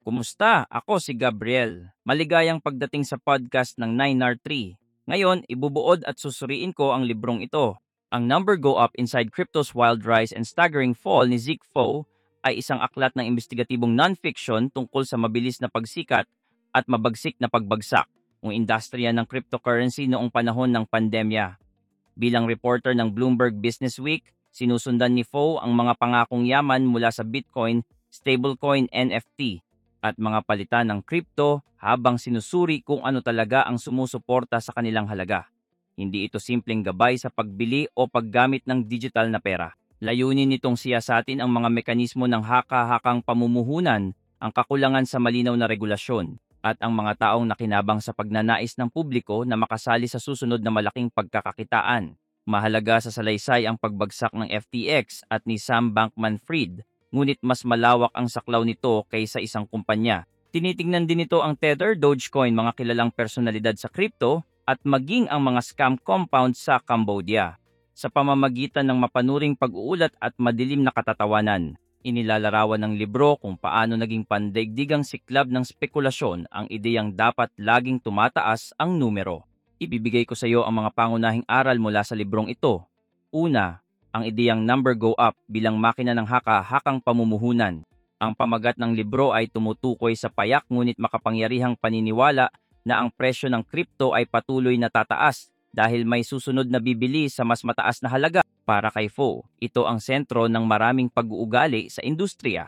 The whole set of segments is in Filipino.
Kumusta? Ako si Gabriel. Maligayang pagdating sa podcast ng 9R3. Ngayon, ibubuod at susuriin ko ang librong ito. Ang Number Go Up Inside Crypto's Wild Rise and Staggering Fall ni Zeke Fo ay isang aklat ng investigatibong non-fiction tungkol sa mabilis na pagsikat at mabagsik na pagbagsak ng industriya ng cryptocurrency noong panahon ng pandemya. Bilang reporter ng Bloomberg Businessweek, sinusundan ni Fo ang mga pangakong yaman mula sa Bitcoin, stablecoin, NFT at mga palitan ng crypto habang sinusuri kung ano talaga ang sumusuporta sa kanilang halaga. Hindi ito simpleng gabay sa pagbili o paggamit ng digital na pera. Layunin nitong siyasatin ang mga mekanismo ng haka-hakang pamumuhunan, ang kakulangan sa malinaw na regulasyon, at ang mga taong nakinabang sa pagnanais ng publiko na makasali sa susunod na malaking pagkakakitaan. Mahalaga sa salaysay ang pagbagsak ng FTX at ni Sam Bankman-Fried, ngunit mas malawak ang saklaw nito kaysa isang kumpanya. Tinitingnan din nito ang Tether, Dogecoin, mga kilalang personalidad sa crypto, at maging ang mga scam compound sa Cambodia. Sa pamamagitan ng mapanuring pag-uulat at madilim na katatawanan, inilalarawan ng libro kung paano naging pandaigdigang siklab ng spekulasyon ang ideyang dapat laging tumataas ang numero. Ibibigay ko sa iyo ang mga pangunahing aral mula sa librong ito. Una, ang ideyang number go up bilang makina ng haka-hakang pamumuhunan. Ang pamagat ng libro ay tumutukoy sa payak ngunit makapangyarihang paniniwala na ang presyo ng crypto ay patuloy na tataas dahil may susunod na bibili sa mas mataas na halaga. Para kay Fo, ito ang sentro ng maraming pag-uugali sa industriya.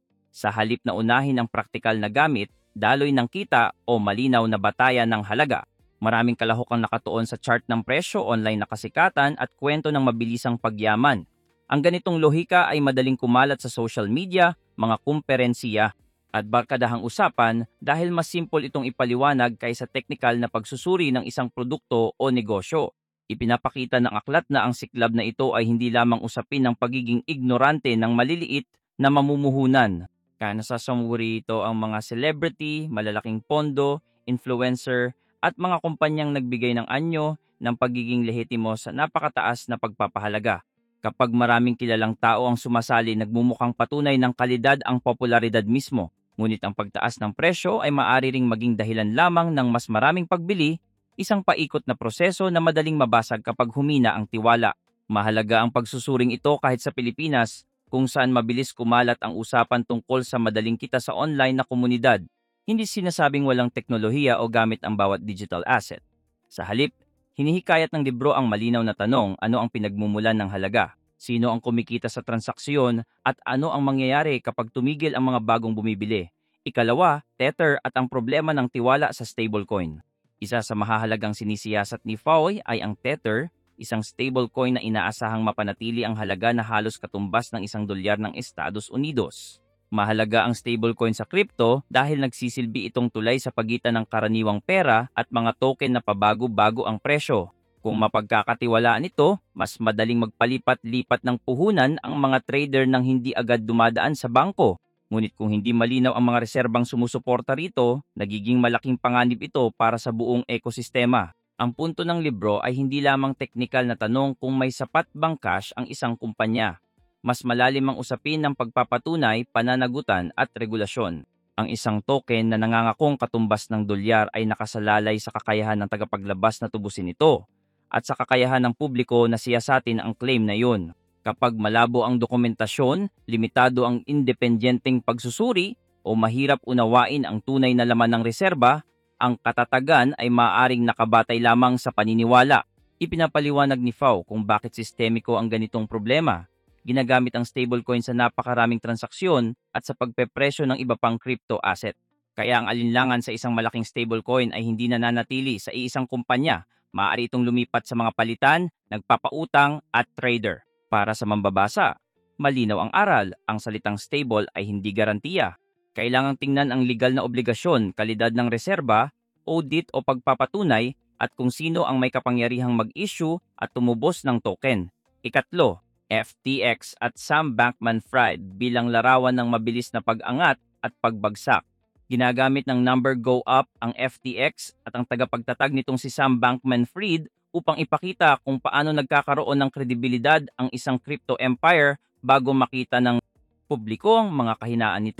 Sa halip na unahin ang praktikal na gamit, daloy ng kita o malinaw na batayan ng halaga, maraming kalahok ang nakatuon sa chart ng presyo, online na kasikatan at kwento ng mabilisang pagyaman. Ang ganitong lohika ay madaling kumalat sa social media, mga kumperensiya, at barkadahang usapan dahil mas simple itong ipaliwanag kaysa teknikal na pagsusuri ng isang produkto o negosyo. Ipinapakita ng aklat na ang siklab na ito ay hindi lamang usapin ng pagiging ignorante ng maliliit na mamumuhunan. Kaya nasasumuri ito ang mga celebrity, malalaking pondo, influencer, at mga kumpanyang nagbigay ng anyo ng pagiging lehitimo sa napakataas na pagpapahalaga. Kapag maraming kilalang tao ang sumasali, nagmumukhang patunay ng kalidad ang popularidad mismo. Ngunit ang pagtaas ng presyo ay maaari ring maging dahilan lamang ng mas maraming pagbili, isang paikot na proseso na madaling mabasag kapag humina ang tiwala. Mahalaga ang pagsusuring ito kahit sa Pilipinas, kung saan mabilis kumalat ang usapan tungkol sa madaling kita sa online na komunidad. Hindi sinasabing walang teknolohiya o gamit ang bawat digital asset. Sa halip, hinihikayat ng libro ang malinaw na tanong, ano ang pinagmumulan ng halaga? Sino ang kumikita sa transaksyon at ano ang mangyayari kapag tumigil ang mga bagong bumibili? Ikalawa, Tether at ang problema ng tiwala sa stablecoin. Isa sa mahahalagang sinisiyasat ni Foy ay ang Tether, isang stablecoin na inaasahang mapanatili ang halaga na halos katumbas ng $1 ng Estados Unidos. Mahalaga ang stablecoin sa crypto dahil nagsisilbi itong tulay sa pagitan ng karaniwang pera at mga token na pabago-bago ang presyo. Kung mapagkakatiwalaan ito, mas madaling magpalipat-lipat ng puhunan ang mga trader nang hindi agad dumadaan sa bangko. Ngunit kung hindi malinaw ang mga reserbang sumusuporta rito, nagiging malaking panganib ito para sa buong ekosistema. Ang punto ng libro ay hindi lamang teknikal na tanong kung may sapat bang cash ang isang kumpanya. Mas malalim ang usapin ng pagpapatunay, pananagutan at regulasyon. Ang isang token na nangangakong katumbas ng dolyar ay nakasalalay sa kakayahan ng tagapaglabas na tubusin ito at sa kakayahan ng publiko na siyasatin ang claim na yun. Kapag malabo ang dokumentasyon, limitado ang independenteng pagsusuri o mahirap unawain ang tunay na laman ng reserba, ang katatagan ay maaaring nakabatay lamang sa paniniwala. Ipinapaliwanag ni Fau kung bakit sistemiko ang ganitong problema. Ginagamit ang stablecoin sa napakaraming transaksyon at sa pagpepresyo ng iba pang crypto asset. Kaya ang alinlangan sa isang malaking stablecoin ay hindi nananatili sa iisang kumpanya. Maaari itong lumipat sa mga palitan, nagpapautang at trader. Para sa mambabasa, malinaw ang aral, ang salitang stable ay hindi garantiya. Kailangang tingnan ang legal na obligasyon, kalidad ng reserba, audit o pagpapatunay at kung sino ang may kapangyarihang mag-issue at tumubos ng token. Ikatlo, FTX at Sam Bankman-Fried bilang larawan ng mabilis na pag-angat at pagbagsak. Ginagamit ng number go up ang FTX at ang tagapagtatag nitong si Sam Bankman-Fried upang ipakita kung paano nagkakaroon ng kredibilidad ang isang crypto empire bago makita ng publiko ang mga kahinaan nito.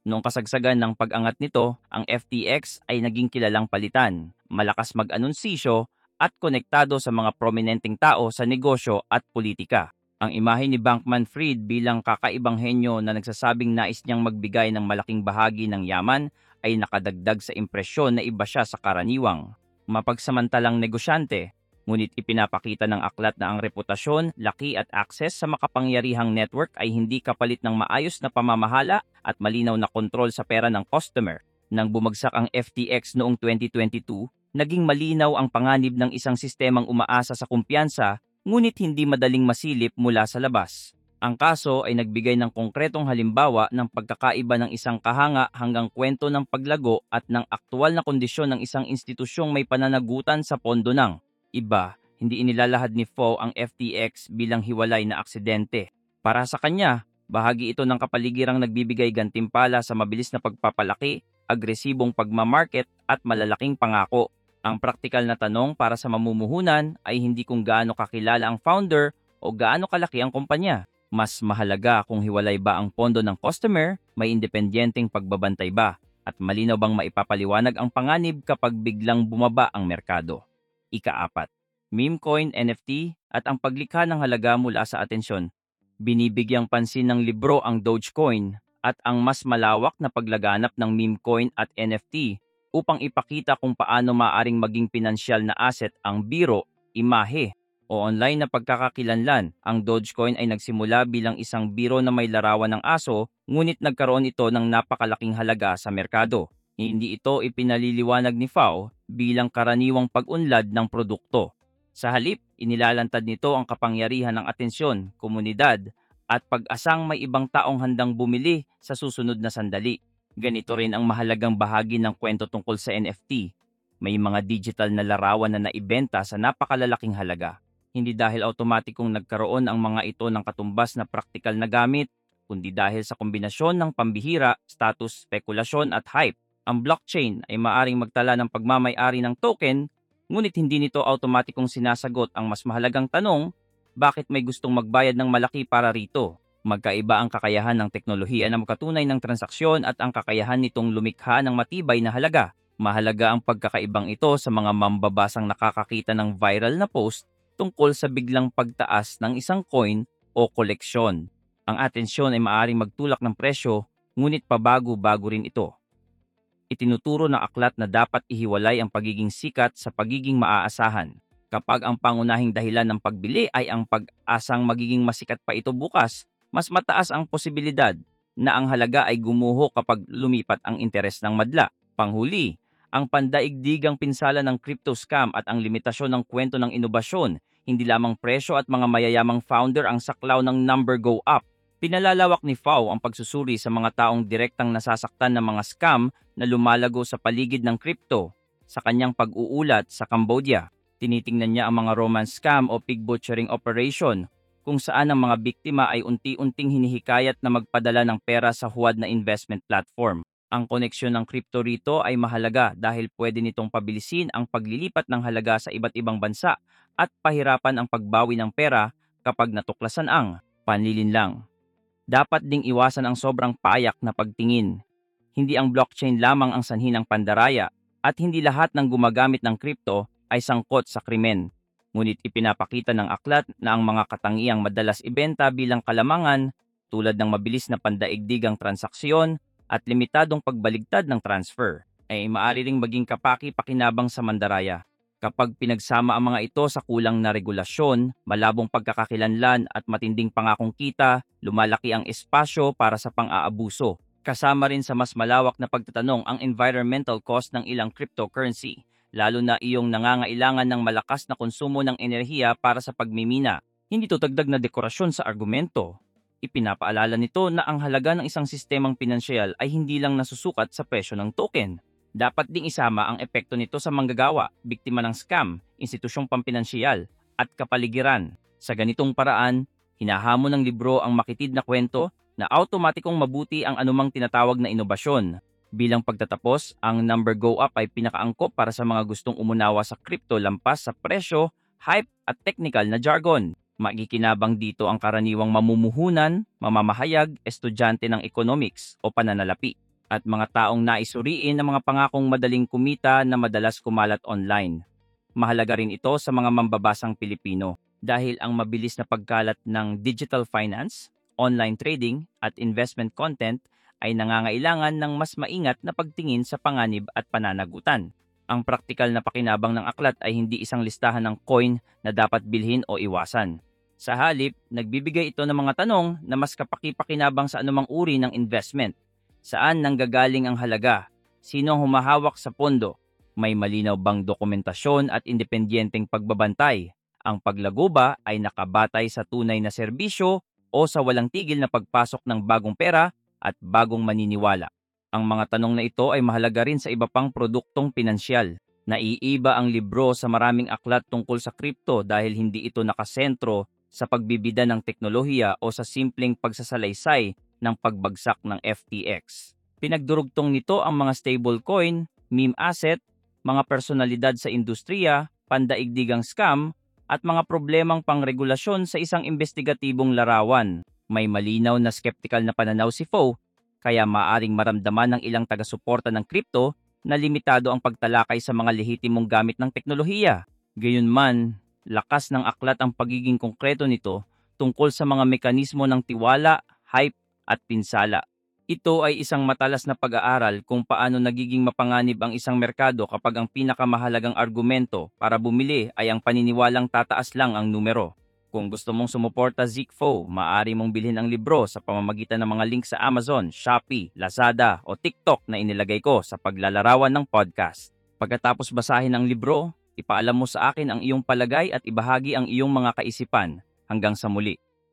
Noong kasagsagan ng pag-angat nito, ang FTX ay naging kilalang palitan, malakas mag-anunsisyo at konektado sa mga prominenteng tao sa negosyo at politika. Ang imahe ni Bankman-Fried bilang kakaibang henyo na nagsasabing nais niyang magbigay ng malaking bahagi ng yaman ay nakadagdag sa impresyon na iba siya sa karaniwang mapagsamantalang negosyante, ngunit ipinapakita ng aklat na ang reputasyon, laki at access sa makapangyarihang network ay hindi kapalit ng maayos na pamamahala at malinaw na kontrol sa pera ng customer. Nang bumagsak ang FTX noong 2022, naging malinaw ang panganib ng isang sistemang umaasa sa kumpiyansa ngunit hindi madaling masilip mula sa labas. Ang kaso ay nagbigay ng konkretong halimbawa ng pagkakaiba ng isang kahanga hanggang kwento ng paglago at ng aktual na kondisyon ng isang institusyong may pananagutan sa pondo ng iba. Hindi inilalahad ni Fo ang FTX bilang hiwalay na aksidente. Para sa kanya, bahagi ito ng kapaligirang nagbibigay gantimpala sa mabilis na pagpapalaki, agresibong pagmamarket at malalaking pangako. Ang praktikal na tanong para sa mamumuhunan ay hindi kung gaano kakilala ang founder o gaano kalaki ang kumpanya. Mas mahalaga kung hiwalay ba ang pondo ng customer, may independenteng pagbabantay ba, at malinaw bang maipapaliwanag ang panganib kapag biglang bumaba ang merkado. Ika-4. Meme coin, NFT, at ang paglikha ng halaga mula sa atensyon. Binibigyang pansin ng libro ang Dogecoin at ang mas malawak na paglaganap ng meme coin at NFT upang ipakita kung paano maaring maging pinansyal na asset ang biro, imahe, o online na pagkakakilanlan. Ang Dogecoin ay nagsimula bilang isang biro na may larawan ng aso, ngunit nagkaroon ito ng napakalaking halaga sa merkado. Hindi ito ipinaliliwanag ni Fao bilang karaniwang pag-unlad ng produkto. Sa halip, inilalantad nito ang kapangyarihan ng atensyon, komunidad, at pag-asang may ibang taong handang bumili sa susunod na sandali. Ganito rin ang mahalagang bahagi ng kwento tungkol sa NFT. May mga digital na larawan na naibenta sa napakalalaking halaga. Hindi dahil automatikong nagkaroon ang mga ito ng katumbas na praktikal na gamit, kundi dahil sa kombinasyon ng pambihira, status, spekulasyon at hype. Ang blockchain ay maaring magtala ng pagmamay-ari ng token, ngunit hindi nito automatikong sinasagot ang mas mahalagang tanong, bakit may gustong magbayad ng malaki para rito? Magkaiba ang kakayahan ng teknolohiya na makatunay ng transaksyon at ang kakayahan nitong lumikha ng matibay na halaga. Mahalaga ang pagkakaibang ito sa mga mambabasang nakakakita ng viral na post tungkol sa biglang pagtaas ng isang coin o koleksyon. Ang atensyon ay maaaring magtulak ng presyo, ngunit pabago-bago rin ito. Itinuturo ng aklat na dapat ihiwalay ang pagiging sikat sa pagiging maaasahan. Kapag ang pangunahing dahilan ng pagbili ay ang pag-asang magiging masikat pa ito bukas, mas mataas ang posibilidad na ang halaga ay gumuho kapag lumipat ang interes ng madla. Panghuli, ang pandaigdigang pinsala ng crypto scam at ang limitasyon ng kwento ng inobasyon, hindi lamang presyo at mga mayayamang founder ang saklaw ng number go up. Pinalalawak ni Fao ang pagsusuri sa mga taong direktang nasasaktan ng mga scam na lumalago sa paligid ng crypto. Sa kanyang pag-uulat sa Cambodia, tinitingnan niya ang mga romance scam o pig butchering operation, kung saan ang mga biktima ay unti-unting hinihikayat na magpadala ng pera sa huwad na investment platform. Ang koneksyon ng crypto rito ay mahalaga dahil pwede nitong pabilisin ang paglilipat ng halaga sa iba't ibang bansa at pahirapan ang pagbawi ng pera kapag natuklasan ang panlilinlang. Dapat ding iwasan ang sobrang payak na pagtingin. Hindi ang blockchain lamang ang sanhi ng pandaraya at hindi lahat ng gumagamit ng crypto ay sangkot sa krimen. Ngunit ipinapakita ng aklat na ang mga katangiang madalas ibenta bilang kalamangan tulad ng mabilis na pandaigdigang transaksyon at limitadong pagbaligtad ng transfer ay maaari ring maging kapaki-pakinabang sa mandaraya. Kapag pinagsama ang mga ito sa kulang na regulasyon, malabong pagkakakilanlan at matinding pangakong kita, lumalaki ang espasyo para sa pang-aabuso. Kasama rin sa mas malawak na pagtatanong ang environmental cost ng ilang cryptocurrency, lalo na iyong nangangailangan ng malakas na konsumo ng enerhiya para sa pagmimina. Hindi ito dagdag na dekorasyon sa argumento. Ipinapaalala nito na ang halaga ng isang sistemang pinansyal ay hindi lang nasusukat sa presyo ng token. Dapat ding isama ang epekto nito sa manggagawa, biktima ng scam, institusyong pampinansyal, at kapaligiran. Sa ganitong paraan, hinahamon ng libro ang makitid na kwento na automatikong mabuti ang anumang tinatawag na inobasyon. Bilang pagtatapos, ang number go up ay pinakaangkop para sa mga gustong umunawa sa crypto lampas sa presyo, hype at technical na jargon. Magikinabang dito ang karaniwang mamumuhunan, mamamahayag, estudyante ng economics o pananalapi. at mga taong naisuriin ng mga pangakong madaling kumita na madalas kumalat online. Mahalaga rin ito sa mga mambabasang Pilipino dahil ang mabilis na pagkalat ng digital finance, online trading at investment content ay nangangailangan ng mas maingat na pagtingin sa panganib at pananagutan. Ang praktikal na pakinabang ng aklat ay hindi isang listahan ng coin na dapat bilhin o iwasan. Sa halip, nagbibigay ito ng mga tanong na mas kapaki-pakinabang sa anumang uri ng investment. Saan nanggagaling ang halaga? Sino ang humahawak sa pondo? May malinaw bang dokumentasyon at independenteng pagbabantay? Ang paglago ba ay nakabatay sa tunay na serbisyo o sa walang tigil na pagpasok ng bagong pera at bagong maniniwala? Ang mga tanong na ito ay mahalaga rin sa iba pang produktong pinansyal. Naiiba ang libro sa maraming aklat tungkol sa kripto dahil hindi ito nakasentro sa pagbibida ng teknolohiya o sa simpleng pagsasalaysay ng pagbagsak ng FTX. Pinagdurugtong nito ang mga stablecoin, meme asset, mga personalidad sa industriya, pandaigdigang scam, at mga problemang pangregulasyon sa isang investigatibong larawan. May malinaw na skeptical na pananaw si Fo, kaya maaring maramdaman ng ilang taga-suporta ng kripto na limitado ang pagtalakay sa mga lehitimong gamit ng teknolohiya. Gayunman, lakas ng aklat ang pagiging konkreto nito tungkol sa mga mekanismo ng tiwala, hype, at pinsala. Ito ay isang matalas na pag-aaral kung paano nagiging mapanganib ang isang merkado kapag ang pinakamahalagang argumento para bumili ay ang paniniwalang tataas lang ang numero. Kung gusto mong sumuporta Zikfo, maaari mong bilhin ang libro sa pamamagitan ng mga link sa Amazon, Shopee, Lazada o TikTok na inilagay ko sa paglalarawan ng podcast. Pagkatapos basahin ang libro, ipaalam mo sa akin ang iyong palagay at ibahagi ang iyong mga kaisipan. Hanggang sa muli.